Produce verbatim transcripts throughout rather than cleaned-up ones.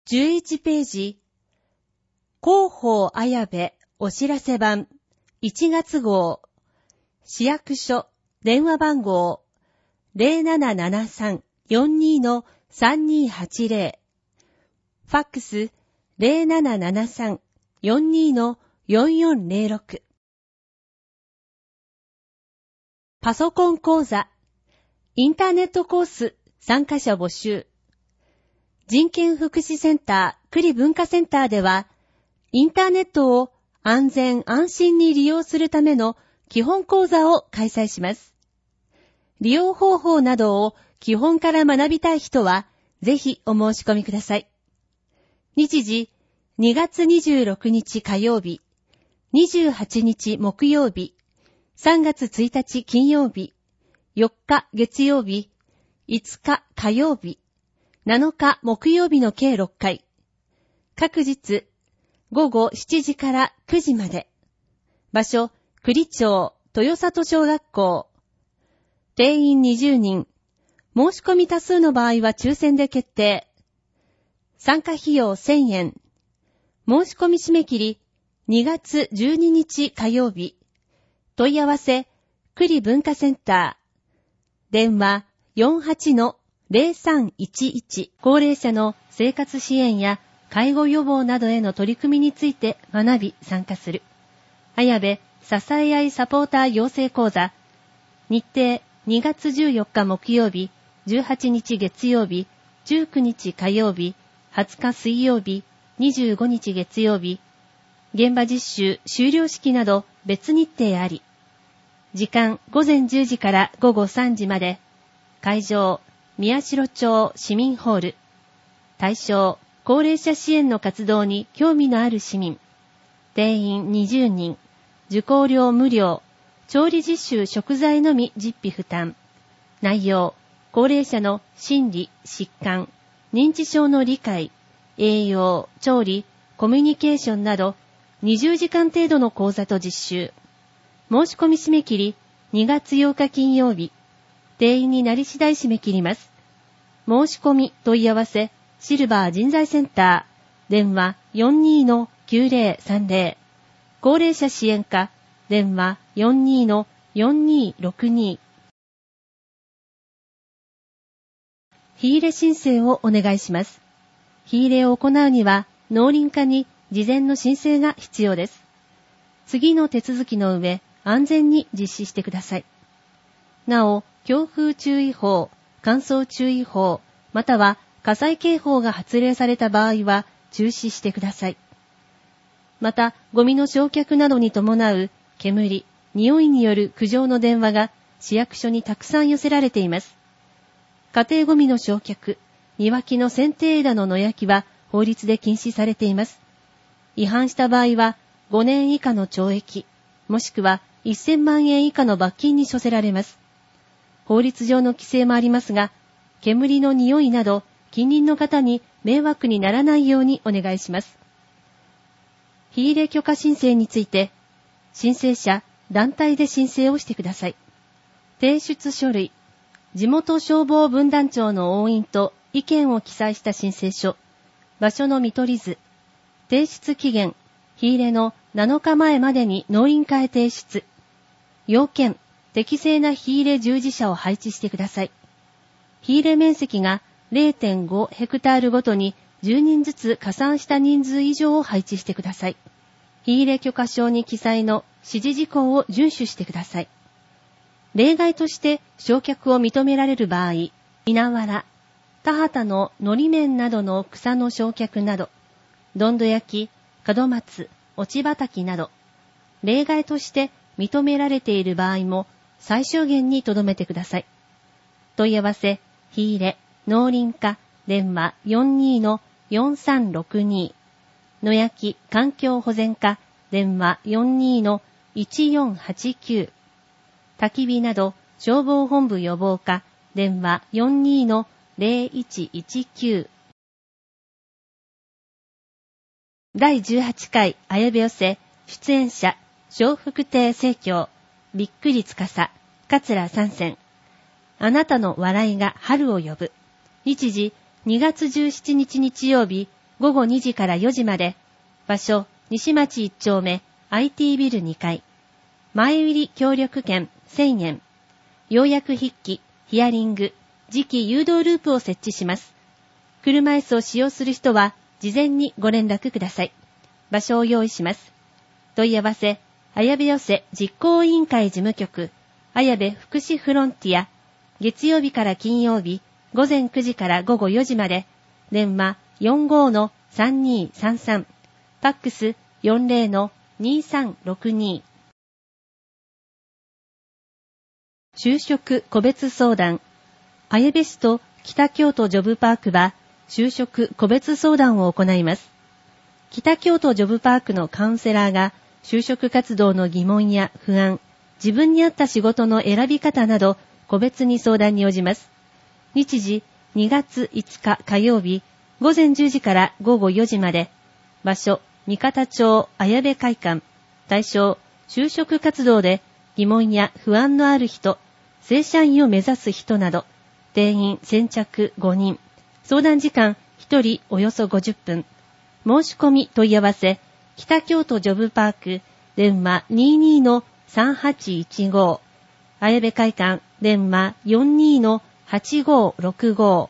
じゅういちページ、広報綾部お知らせ版いちがつ号、市役所電話番号 ゼロななななさんよんに のさんにはちゼロ、ファックス ゼロななななさんよんに のよんよんゼロろく。パソコン講座、インターネットコース参加者募集。人権福祉センター栗文化センターでは、インターネットを安全安心に利用するための基本講座を開催します。利用方法などを基本から学びたい人は、ぜひお申し込みください。日時、にがつにじゅうろくにち火曜日、にじゅうはちにち木曜日、さんがつついたち金曜日、よっか月曜日、いつか火曜日、なのか木曜日の計ろっかい。各日、ごごしちじからくじまで。場所、栗町豊里小学校。定員にじゅうにん。申し込み多数の場合は抽選で決定。参加費用せんえん。申し込み締め切りにがつじゅうににち火曜日。問い合わせ、栗文化センター。電話 よんはちのゼロさんいちいち。高齢者の生活支援や介護予防などへの取り組みについて学び参加する。綾部支え合いサポーター養成講座。日程にがつじゅうよっか木曜日、じゅうはちにち月曜日、じゅうくにち火曜日、はつか水曜日、にじゅうごにち月曜日。現場実習修了式など別日程あり。時間ごぜんじゅうじからごごさんじまで。会場宮代町市民ホール。対象高齢者支援の活動に興味のある市民。定員にじゅうにん。受講料無料。調理実習食材のみ実費負担。内容高齢者の心理、疾患、認知症の理解、栄養、調理、コミュニケーションなどにじゅうじかん程度の講座と実習。申し込み締め切りにがつようか金曜日。定員になり次第締め切ります。申し込み問い合わせシルバー人材センター。電話 よんにのきゅうぜろさんぜろ。高齢者支援課。電話 よんにのよんにろくに。火入れ申請をお願いします。火入れを行うには農林課に事前の申請が必要です。次の手続きの上、安全に実施してください。なお、強風注意報、乾燥注意報、または火災警報が発令された場合は中止してください。また、ゴミの焼却などに伴う煙、匂いによる苦情の電話が市役所にたくさん寄せられています。家庭ゴミの焼却、庭木の剪定枝の野焼きは法律で禁止されています。違反した場合はごねん以下の懲役、もしくはせんまんえん以下の罰金に処せられます。法律上の規制もありますが、煙の匂いなど近隣の方に迷惑にならないようにお願いします。火入れ許可申請について、申請者、団体で申請をしてください。提出書類、地元消防分団長の押印と意見を記載した申請書、場所の見取り図、提出期限、火入れのなのかまえまでに農林課へ提出。要件、適正な火入れ従事者を配置してください。火入れ面積が れいてんご ヘクタールごとにじゅうにんずつ加算した人数以上を配置してください。火入れ許可証に記載の指示事項を遵守してください。例外として焼却を認められる場合、稲わら、田畑ののり面などの草の焼却など、どんど焼き、門松、落ち畑など、例外として認められている場合も最小限に留めてください。問い合わせ、火入れ、農林課、電話 よんにのよんさんろくに。野焼き環境保全課、電話 よんにのいちよんはちきゅう。焚き火など消防本部予防課、電話 よんにのぜろいちいちきゅう。だいじゅうはちかい綾部寄せ、出演者、笑福亭生協、びっくりつかさ、桂三泉。あなたの笑いが春を呼ぶ。日時にがつじゅうしちにち日曜日ごごにじからよじまで。場所、西町いっ丁目 アイティー ビルにかい。前売り協力券せんえん。要約筆記、ヒアリング、次期誘導ループを設置します。車椅子を使用する人は事前にご連絡ください。場所を用意します。問い合わせ、綾部寄せ実行委員会事務局、綾部福祉フロンティア、月曜日から金曜日、ごぜんくじからごごよじまで、電話 よんごーのさんにーさんさん、ファックス よんぜろのにーさんろくに。就職個別相談。綾部市と北京都ジョブパークは就職個別相談を行います。北京都ジョブパークのカウンセラーが就職活動の疑問や不安、自分に合った仕事の選び方など個別に相談に応じます。日時にがついつか火曜日ごぜんじゅうじからごごよじまで。場所三方町綾部会館。対象就職活動で疑問や不安のある人、正社員を目指す人など。定員先着ごにん。相談時間ひとりおよそごじゅっぷん。申し込み問い合わせ北京都ジョブパーク電話 にじゅうにのさんはちいちご。綾部会館電話 よんじゅうにのはちごろくご。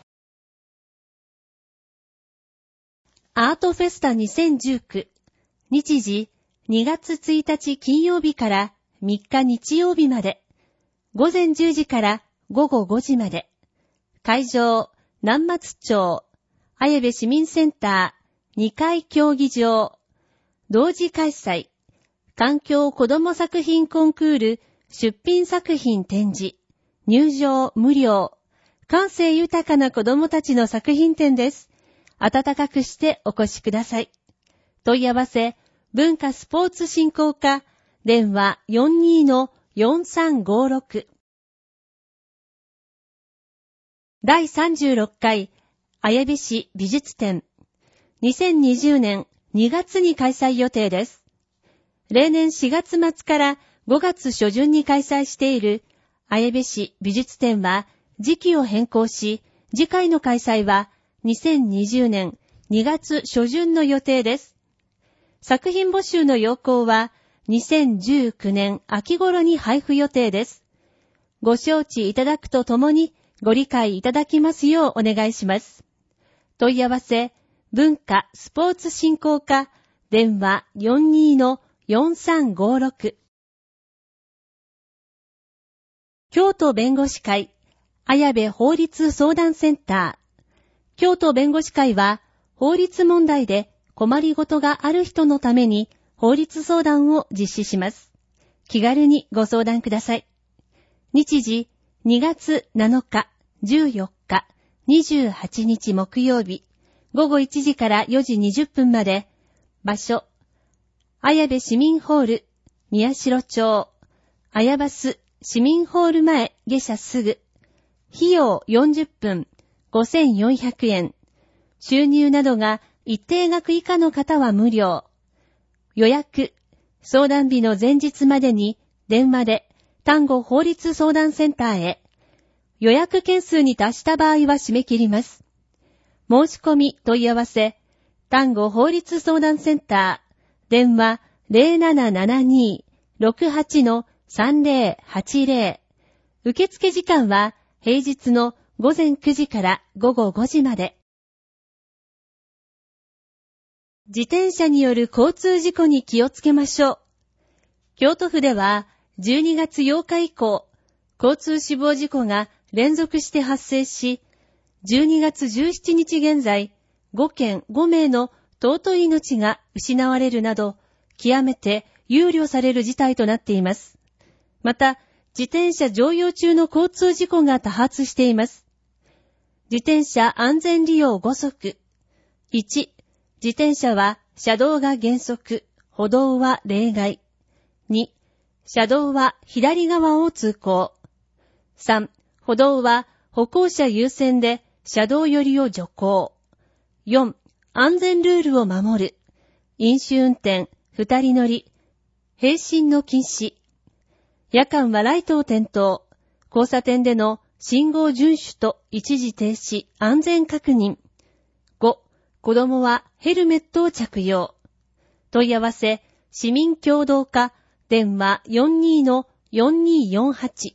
アートフェスタにせんじゅうきゅう。日時にがつついたち金曜日からみっか日曜日まで。ごぜんじゅうじからごごごじまで。会場南松町綾部市民センターにかい競技場。同時開催。環境子ども作品コンクール出品作品展示。入場無料。感性豊かな子どもたちの作品展です。温かくしてお越しください。問い合わせ、文化スポーツ振興課、電話 よんじゅうにのよんさんごろく。だいさんじゅうろっかい、綾部市美術展。にせんにじゅうねんにがつに開催予定です。例年しがつまつからごがつしょじゅんに開催している綾部市美術展は時期を変更し、次回の開催はにせんにじゅうねんにがつしょじゅんの予定です。作品募集の要項はにせんじゅうきゅうねん秋頃に配布予定です。ご承知いただくとともにご理解いただきますようお願いします。問い合わせ、文化スポーツ振興課、電話 よんじゅうにのよんさんごろく。京都弁護士会、綾部法律相談センター。京都弁護士会は、法律問題で困りごとがある人のために法律相談を実施します。気軽にご相談ください。日時、にがつなのか、じゅうよっか、にじゅうはちにち木曜日、ごごいちじからよじにじゅっぷんまで。場所、綾部市民ホール、宮代町、綾バス市民ホール前下車すぐ。費用よんじゅっぷん、ごせんよんひゃくえん。収入などが一定額以下の方は無料。予約、相談日の前日までに電話で丹後法律相談センターへ。予約件数に達した場合は締め切ります。申し込み問い合わせ、丹後法律相談センター、電話 ゼロななななにーろくはちのさんぜろはちぜろ。受付時間は平日のごぜんくじからごごごじまで。自転車による交通事故に気をつけましょう。京都府ではじゅうにがつようか以降、交通死亡事故が連続して発生し、じゅうにがつじゅうしちにち現在、ごけんごめいの尊い命が失われるなど、極めて憂慮される事態となっています。また、自転車乗用中の交通事故が多発しています。自転車安全利用ごそく。いち、自転車は車道が原則、歩道は例外。に、車道は左側を通行。さん、歩道は歩行者優先で車道寄りを徐行。よん、安全ルールを守る。飲酒運転、二人乗り。並進の禁止。夜間はライトを点灯。交差点での信号遵守と一時停止、安全確認。ご、 子供はヘルメットを着用。問い合わせ、市民協働課、電話 よんにーのよんにーよんはち。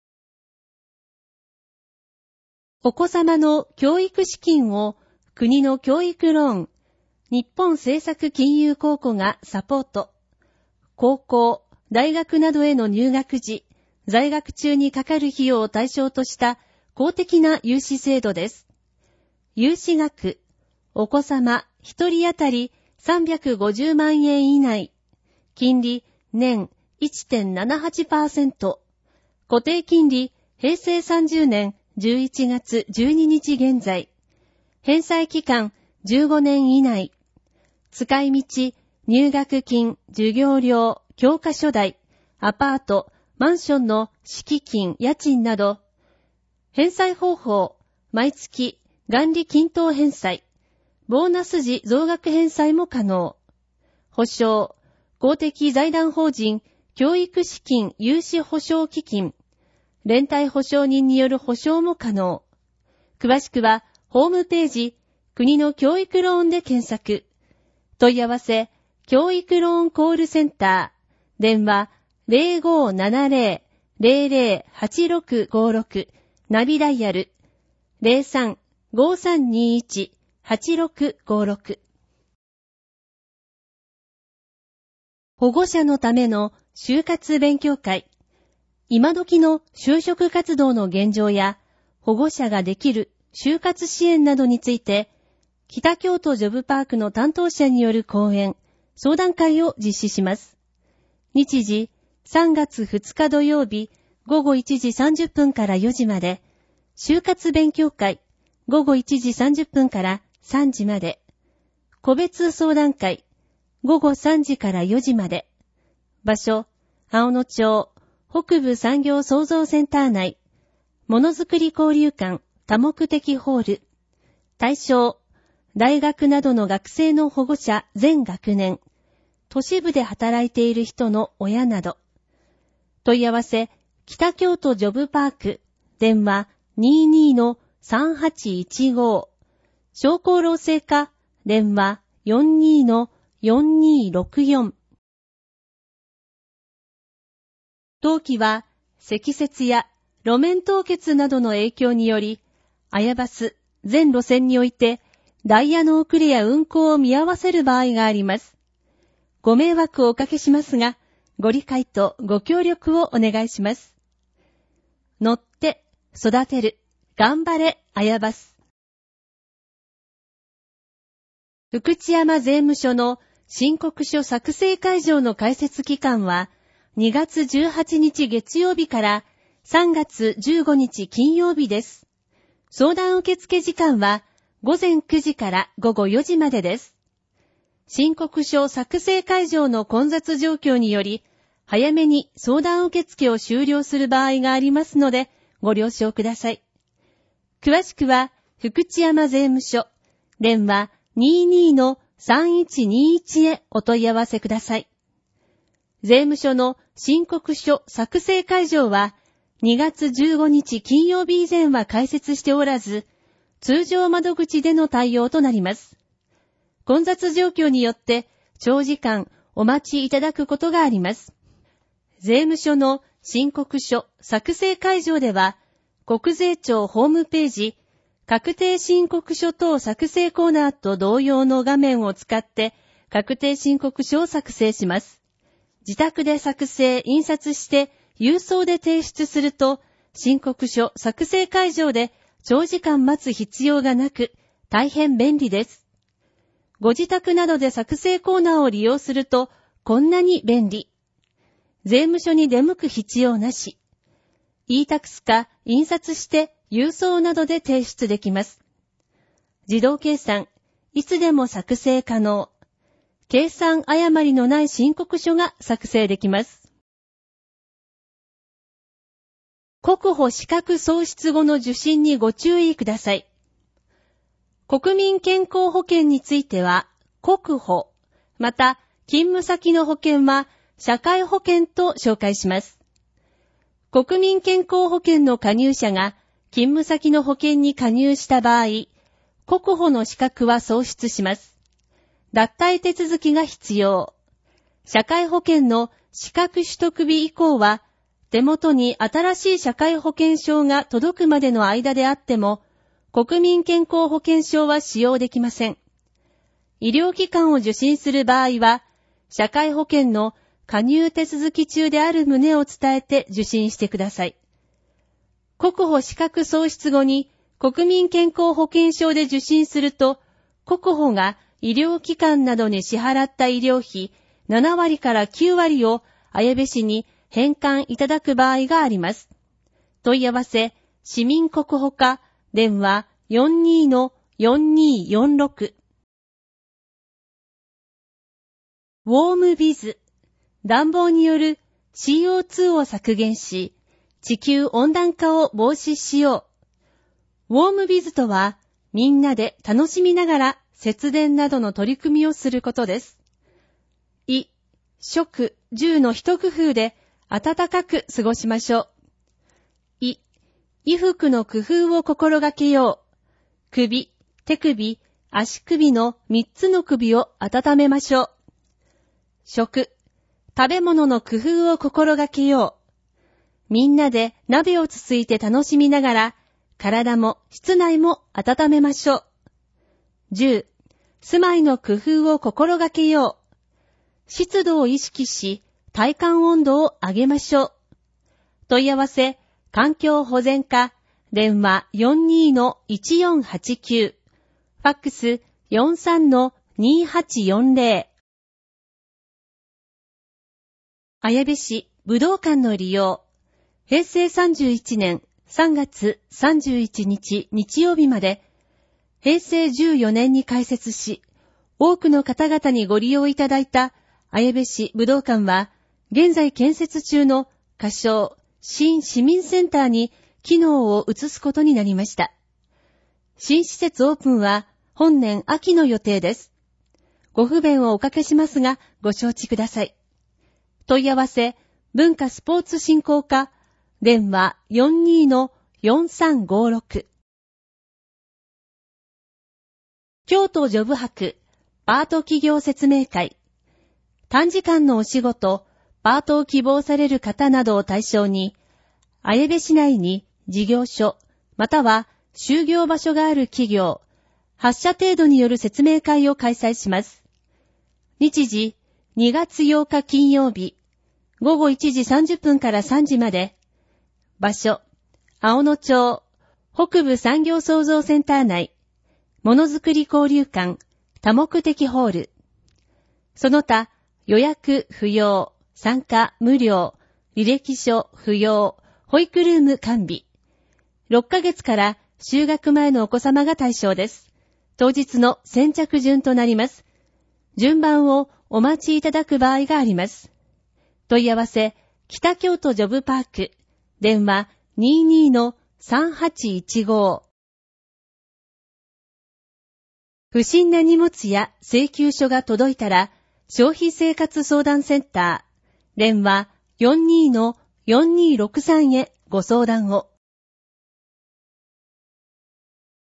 お子様の教育資金を国の教育ローン、日本政策金融公庫がサポート。高校、大学などへの入学時、在学中にかかる費用を対象とした公的な融資制度です。融資額、お子様ひとり当たりさんびゃくごじゅうまんえん以内。金利、年 いってんななはちパーセント。固定金利、へいせいさんじゅうねんじゅういちがつじゅうににち現在。返済期間、じゅうごねん以内。使い道、入学金、授業料、教科書代、アパート、マンションの敷金、家賃など。返済方法、毎月、元利均等返済。ボーナス時増額返済も可能。保証、公的財団法人、教育資金融資保証基金。連帯保証人による保証も可能。詳しくは、ホームページ、国の教育ローンで検索。問い合わせ、教育ローンコールセンター。電話、ゼロごーななゼロ ゼロゼロ はちろくごろく。ナビダイヤル、ゼロさん ごーさんにーいち はちろくごろく。保護者のための就活勉強会。今時の就職活動の現状や、保護者ができる就活支援などについて、北京都ジョブパークの担当者による講演、相談会を実施します。日時、さんがつふつか土曜日、ごごいちじさんじゅっぷんからよじまで、就活勉強会、ごごいちじさんじゅっぷんからさんじまで、個別相談会、ごごさんじからよじまで、場所、青野町、北部産業創造センター内、ものづくり交流館多目的ホール、対象、大学などの学生の保護者全学年、都市部で働いている人の親など、問い合わせ、北京都ジョブパーク、電話 にーにーのさんはちいちご、商工労政課、電話 よんにーのよんにーろくよん。当期は積雪や路面凍結などの影響により、アヤバス全路線においてダイヤの遅れや運行を見合わせる場合があります。ご迷惑をおかけしますが、ご理解とご協力をお願いします。乗って、育てる、頑張れ、アヤバス。福知山税務署の申告書作成会場の開設期間は、にがつじゅうはちにち月曜日からさんがつじゅうごにち金曜日です。相談受付時間はごぜんくじからごごよじまでです。申告書作成会場の混雑状況により、早めに相談受付を終了する場合がありますので、ご了承ください。詳しくは、福知山税務署、電話 にーにーのさんいちにーいち へお問い合わせください。税務署の申告書作成会場は、にがつじゅうごにち金曜日以前は開設しておらず、通常窓口での対応となります。混雑状況によって長時間お待ちいただくことがあります。税務署の申告書作成会場では、国税庁ホームページ、確定申告書等作成コーナーと同様の画面を使って確定申告書を作成します。自宅で作成、印刷して郵送で提出すると、申告書作成会場で長時間待つ必要がなく、大変便利です。ご自宅などで作成コーナーを利用すると、こんなに便利。税務署に出向く必要なし。イータックス か印刷して郵送などで提出できます。自動計算、いつでも作成可能。計算誤りのない申告書が作成できます。国保資格喪失後の受診にご注意ください。国民健康保険については、国保、また勤務先の保険は社会保険と紹介します。国民健康保険の加入者が勤務先の保険に加入した場合、 国保の資格は喪失します。脱退手続きが必要。社会保険の資格取得日以降は、手元に新しい社会保険証が届くまでの間であっても、国民健康保険証は使用できません。医療機関を受診する場合は、社会保険の加入手続き中である旨を伝えて受診してください。国保資格喪失後に国民健康保険証で受診すると、国保が医療機関などに支払った医療費ななわりからきゅうわりを綾部市に返還いただく場合があります。問い合わせ、市民国保課、電話 よんにーのよんにーよんろく。ウォームビズ、暖房による シーオーツー を削減し、地球温暖化を防止しよう。ウォームビズとは、みんなで楽しみながら節電などの取り組みをすることです。衣、食、住の一工夫で暖かく過ごしましょう。衣、衣服の工夫を心がけよう。首、手首、足首の三つの首を温めましょう。食、食べ物の工夫を心がけよう。みんなで鍋をつついて楽しみながら、体も室内も温めましょう。住、住まいの工夫を心がけよう。湿度を意識し、体感温度を上げましょう。問い合わせ、環境保全課、電話 よんにーのいちよんはちきゅう、ファックス よんさんのにはちよんぜろ。綾部市武道館の利用。へいせいさんじゅういちねんさんがつさんじゅういちにち日曜日まで、へいせいじゅうよねんに開設し、多くの方々にご利用いただいた綾部市武道館は、現在建設中の仮称新市民センターに機能を移すことになりました。新施設オープンは本年秋の予定です。ご不便をおかけしますがご承知ください。問い合わせ、文化スポーツ振興課、電話 よんにーのよんさんごろく。京都ジョブ博、パート企業説明会。短時間のお仕事、パートを希望される方などを対象に、綾部市内に事業所、または就業場所がある企業、はちしゃ程度による説明会を開催します。日時、にがつようか金曜日、ごごいちじさんじゅっぷんからさんじまで。場所、青野町、北部産業創造センター内、ものづくり交流館、多目的ホール。その他、予約不要、参加無料、履歴書不要、保育ルーム完備。ろっかげつから就学前のお子様が対象です。当日の先着順となります。順番をお待ちいただく場合があります。問い合わせ、北京都ジョブパーク、電話 にじゅうにのさんはちいちご。不審な荷物や請求書が届いたら、消費生活相談センター、電話 よんにーのよんにーろくさん へご相談を。